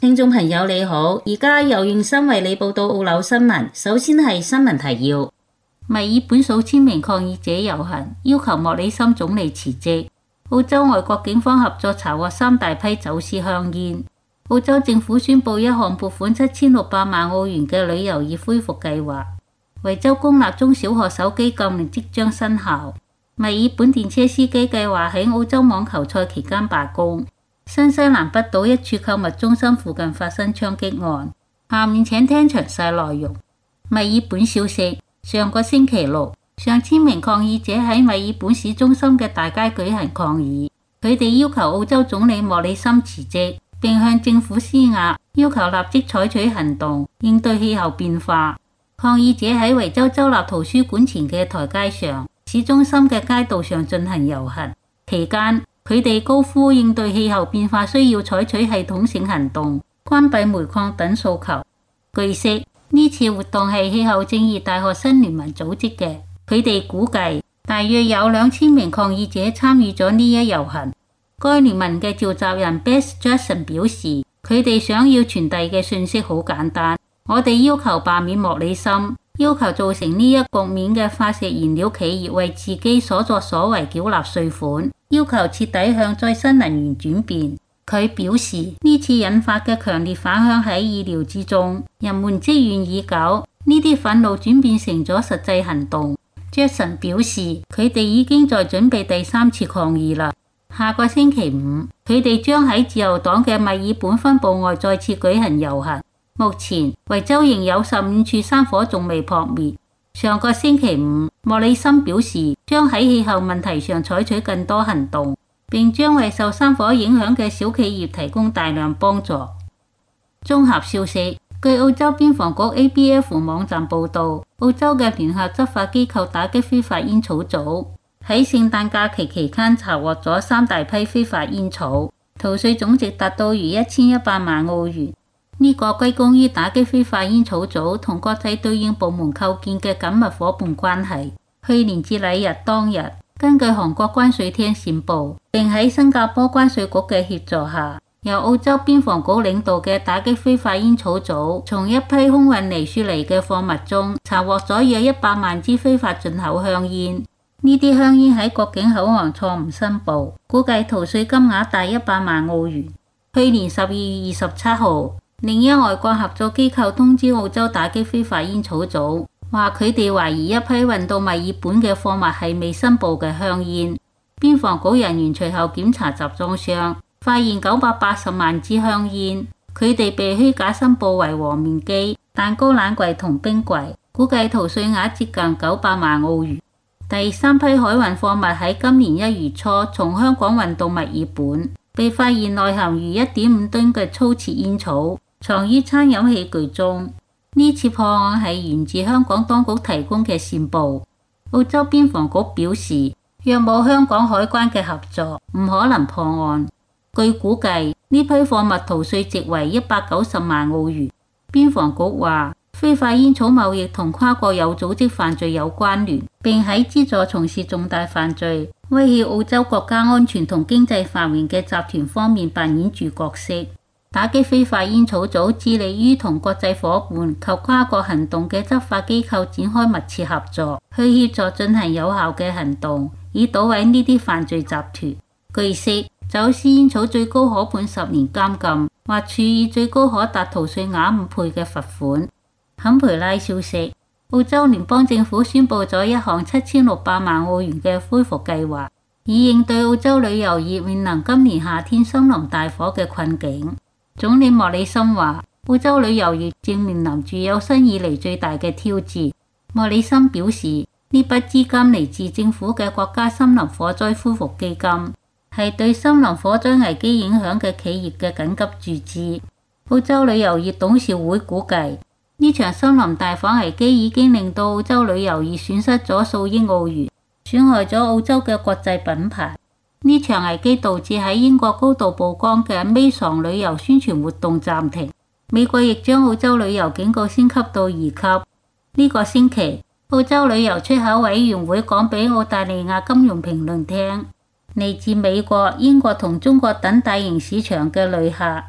聽眾朋友你好，而家由用心為你報道澳紐新聞。首先係新聞提要：墨爾本數千名抗議者遊行，要求莫里森總理辭職。澳洲外國警方合作查獲3大批走私香煙。澳洲政府宣布一項撥款7600萬澳元嘅旅遊業恢復計劃。維州公立中小學手機禁令即將生效。墨爾本電車司機計劃喺澳洲網球賽期間罷工。新西蘭北島一處購物中心附近發生槍擊案。下面請聽詳細內容。墨爾本消息：上個星期六，上千名抗議者喺墨爾本市中心嘅大街舉行抗議，佢哋要求澳洲總理莫里森辭職，並向政府施壓，要求立即採取行動應對氣候變化。抗議者喺維州州立圖書館前嘅台階上、市中心嘅街道上進行遊行，期間佢哋高呼應對氣候變化需要採取系統性行動、關閉煤礦等訴求。據悉，呢次活動係氣候正義大學生聯盟組織嘅，佢哋估計大約有2000名抗議者參與咗呢一遊行。該聯盟嘅召集人 Bess Jackson 表示，佢哋想要傳遞嘅訊息好簡單，我哋要求罷免莫里森，要求造成呢一局面嘅化石燃料企業為自己所作所為繳納稅款，要求徹底向再生能源轉變。佢表示，呢次引發嘅強烈反響喺意料之中，人們積怨已久，呢啲憤怒轉變成咗實際行動。Jackson 表示，佢哋已經在準備第3次抗議啦。下個星期五，佢哋將喺自由黨嘅墨爾本分部外再次舉行遊行。目前，維州仍有15處山火仲未撲滅。上個星期五，莫里森表示將喺氣候問題上採取更多行動，並將為受山火影響嘅小企業提供大量幫助。綜合消息，據澳洲邊防局 ABF 網站報導，澳洲嘅聯合執法機構打擊非法煙草組喺聖誕假期期間查獲咗3大批非法煙草，逃稅總值達到逾1100萬澳元。呢個歸功於打擊非法煙草組同國際對應部門構建嘅緊密夥伴關係。去年節禮日當日，根據韓國關稅廳線報，並喺新加坡關稅局嘅協助下，由澳洲邊防局領導嘅打擊非法煙草組，從一批空運嚟雪梨嘅貨物中查獲咗約100萬支非法進口香煙。呢啲香煙喺國境口岸錯誤申報，估計逃稅金額達100萬澳元。去年12月27號，另一外國合作機構通知澳洲打擊非法煙草組，話佢哋懷疑一批運到墨爾本嘅貨物係未申報嘅香煙。邊防局人員隨後檢查集裝箱，發現980萬支香煙，佢哋被虛假申報為和面機、蛋糕冷櫃同冰櫃，估計逃稅額接近900萬澳元。第3批海運貨物喺今年1月初從香港運到墨爾本，被發現內含逾1.5噸嘅粗切煙草，藏於餐飲器具中。呢次破案係源自香港當局提供嘅線報。澳洲邊防局表示，若冇香港海關嘅合作，唔可能破案。據估計，呢批貨物逃稅值為190萬澳元。邊防局話，非法煙草貿易同跨國有組織犯罪有關聯，並喺資助從事重大犯罪、威脅澳洲國家安全同經濟繁榮嘅集團方面扮演住角色。打擊非法煙草組致力於同國際夥伴及跨國行動嘅執法機構展開密切合作，去協助進行有效嘅行動，以搗毀呢啲犯罪集團。據悉，走私煙草最高可判10年監禁，或處以最高可達逃稅額5倍嘅罰款。坎培拉消息，澳洲聯邦政府宣布咗一項7600萬澳元嘅恢復計劃，以應對澳洲旅遊業面臨今年夏天森林大火嘅困境。總理莫里森話，澳洲旅遊業正面臨住有生以嚟最大嘅挑戰。莫里森表示，呢筆資金嚟自政府嘅國家森林火災恢復基金，係對森林火災危機影響嘅企業嘅緊急注資。澳洲旅遊業董事會估計，呢場森林大火危機已經令到澳洲旅遊業損失咗數億澳元，損害咗澳洲嘅國際品牌。呢場危機導致喺英國高度曝光嘅尾爽旅遊宣傳活動暫停。美國亦將澳洲旅遊警告升級到2級。呢個星期，澳洲旅遊出口委員會講俾澳大利亞金融評論聽，嚟自美國、英國同中國等大型市場嘅旅客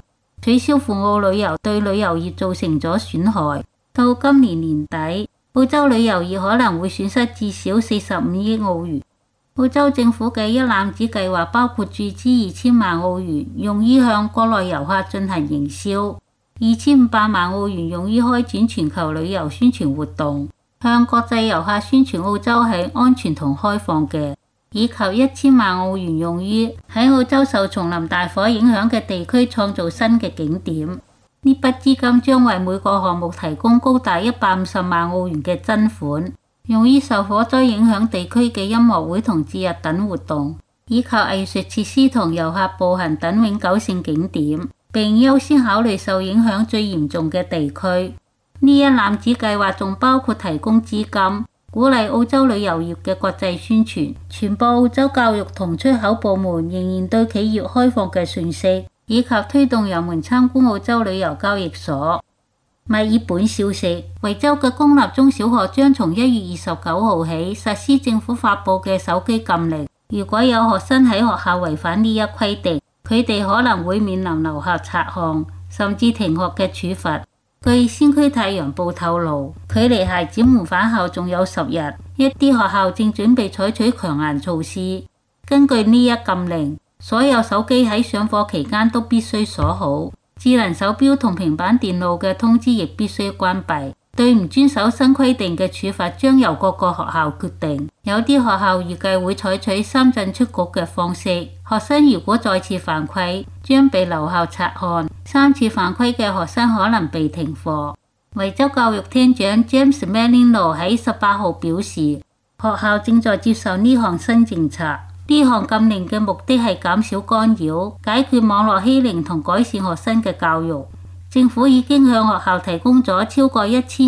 取消赴澳旅遊對旅遊業造成咗損害。到今年年底，澳洲旅遊業可能會損失至少45億澳元。澳洲政府嘅一攬子計劃包括注資2000萬澳元，用於向國內遊客進行營銷；2500萬澳元用於開展全球旅遊宣傳活動，向國際遊客宣傳澳洲係安全同開放嘅，以及1000萬澳元用於喺澳洲受叢林大火影響嘅地區創造新嘅景點。呢筆資金將為每個項目提供高達150萬澳元嘅增款，用於受火災影響地區嘅音樂會同節日等活動，以及藝術設施同遊客步行等永久性景點，並優先考慮受影響最嚴重嘅地區。呢一攬子計劃仲包括提供資金，鼓勵澳洲旅遊業嘅國際宣傳，傳播澳洲教育同出口部門仍然對企業開放嘅訊息，以及推動人們參觀澳洲旅遊交易所。墨爾本消息，維州嘅公立中小學將從1月29號起實施政府發布嘅手機禁令。如果有學生喺學校違反呢一規定，佢哋可能會面臨留校察看，甚至停學嘅處罰。據先驅太陽報透露，距離孩子們返校仲有10日，一啲學校正準備採取強硬措施。根據呢一禁令，所有手機喺上課期間都必須鎖好，智能手錶同平板電腦嘅通知亦必須關閉。對唔遵守新規定嘅處罰將由各個學校決定。有啲學校預計會採取三進出局嘅方式，學生如果再次犯規，將被留校察看；3次犯規嘅學生可能被停課。維州教育廳長 James Merlino 喺18號表示，學校正在接受呢項新政策。呢項禁令嘅目的係減少干擾、解決網絡欺凌同改善學生嘅教育。政府已經向學校提供咗超過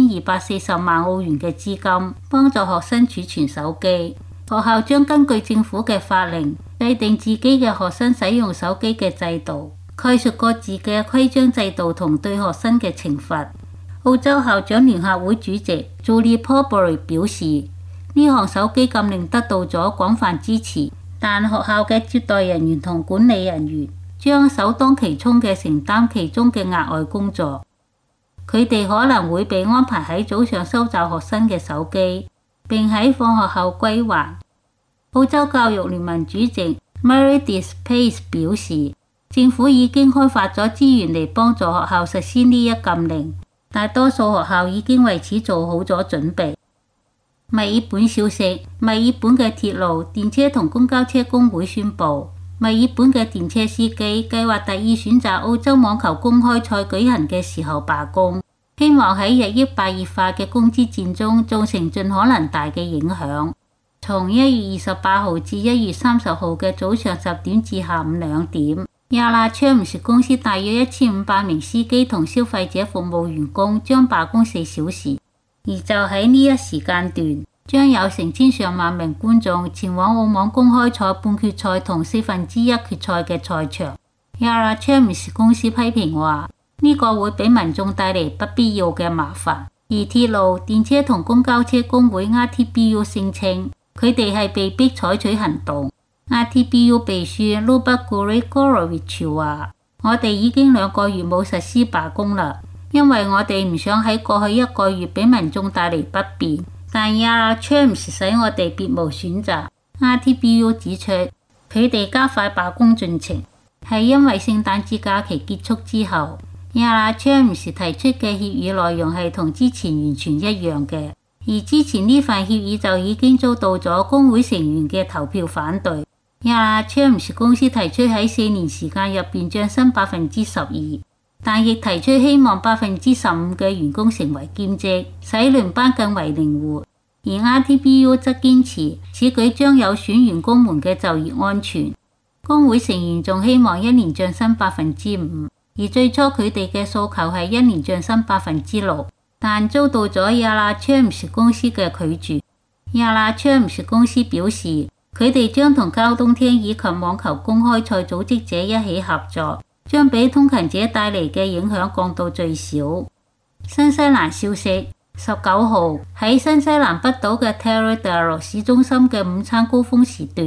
1240萬澳元嘅資金，幫助學生儲存手機。學校將根據政府嘅法令，制定自己嘅學生使用手機嘅制度，概述各自嘅規章制度同對學生嘅懲罰。澳洲校長聯合會主席 Julie Porbury 表示，呢項手機禁令得到咗廣泛支持，但學校嘅接待人員同管理人員將首當其衝嘅承擔其中嘅額外工作。佢哋可能會被安排喺早上收集學生嘅手機，並喺放學後歸還。澳洲教育聯盟主席 Meredith Pace 表示，政府已經開發咗資源嚟幫助學校實施呢一禁令，大多數學校已經為此做好咗準備。墨爾本消息，墨爾本嘅鐵路、電車同公交車工會宣布，墨爾本嘅電車司機計劃特意選擇澳洲網球公開賽舉行嘅時候罷工，希望喺日益白熱化嘅工資戰中造成盡可能大嘅影響。從1月28號至1月30號嘅早上10點至下午2點，Yara Chams 公司大約1500名司機同消費者服務員工將罷工4小時。而就喺呢一時間段，將有成千上萬名觀眾前往澳網公開賽半決賽同1/4決賽嘅賽場。Yara Chams 公司批評話，呢個會俾民眾帶嚟不必要嘅麻煩。而鐵路、電車同公交車工會 RTBU 聲稱，佢哋係被迫採取行動。RTBU 秘書 Luba Gregorovic 話，我哋已經2個月冇實施罷工啦。因為我哋唔想喺過去1個月俾民眾帶嚟不便，但 Yara Chams 使我哋別無選擇。RTBU 指出，佢哋加快罷工進程係因為聖誕節假期結束之後，Yara Chams 提出嘅協議內容係同之前完全一樣嘅，而之前呢份協議就已經遭到咗工會成員嘅投票反對。Yara Chams 公司提出喺4年時間入邊漲薪12%。但亦提出希望15%嘅員工成為兼職，使輪班更為靈活。而 RTBU 則堅持此舉將有損員工們嘅就業安全。工會成員仲希望1年漲薪5%，而最初佢哋嘅訴求係1年漲薪6%，但遭到咗 Yara Chams 公司嘅拒絕。Yara Chams 公司表示，佢哋將同交通廳以及網球公開賽組織者一起合作，將俾通勤者帶嚟嘅影響降到最少。新西蘭消息，19號喺新西蘭北島嘅 Taradale 市中心嘅午餐高峰時段，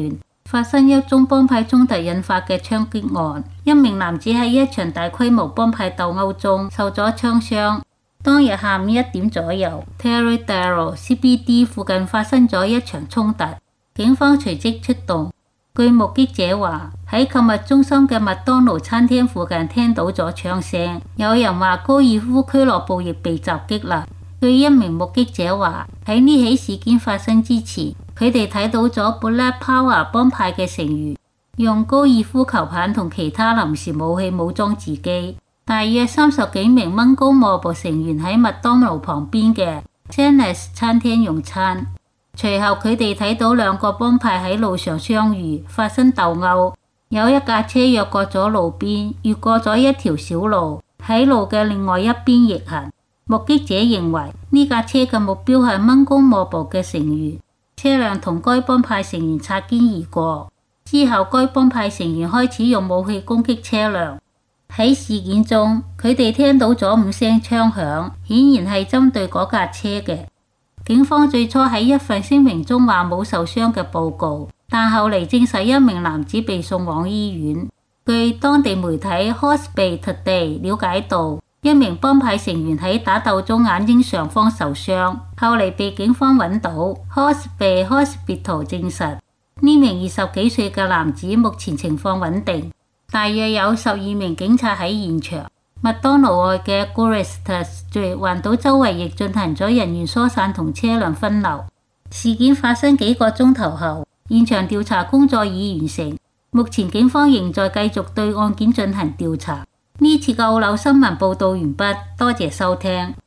發生一宗幫派衝突引發嘅槍擊案，一名男子喺一場大規模幫派鬥毆中受咗槍傷。當日下午1點左右 ，Terrydale CBD 附近發生咗一場衝突，警方隨即出動。據目擊者話，喺購物中心嘅麥當勞餐廳附近聽到咗槍聲，有人話高爾夫俱樂部亦被襲擊啦。據一名目擊者話，喺呢起事件發生之前，佢哋睇到咗 Black Power 幫派嘅成員用高爾夫球棒同其他臨時武器武裝自己。大約30幾名蚊高莫部成員喺麥當勞旁邊嘅 Chinese 餐廳用餐。隨後佢哋睇到2個幫派喺路上相遇，發生鬥毆。有一架車越過咗路邊，越過咗一條小路，喺路嘅另外一邊逆行。目擊者認為呢架車嘅目標係蚊高莫部嘅成員，車輛同該幫派成員擦肩而過。之後該幫派成員開始用武器攻擊車輛。喺事件中，佢哋聽到咗5聲槍響，顯然係針對嗰架車嘅。警方最初喺一份聲明中話冇受傷嘅報告，但後嚟證實一名男子被送往醫院。據當地媒體 Hornsby Today 了解到，一名幫派成員喺打鬥中眼睛上方受傷，後嚟被警方揾到。Hornsby Hospital 證實呢名20幾歲嘅男子目前情況穩定。大約有12名警察喺現場。麥當勞外嘅 Gloucester Street 環島周圍亦進行咗人員疏散同車輛分流。事件發生幾個鐘頭後，現場調查工作已完成。目前警方仍在繼續對案件進行調查。呢次嘅澳紐新聞報道完畢，多謝收聽。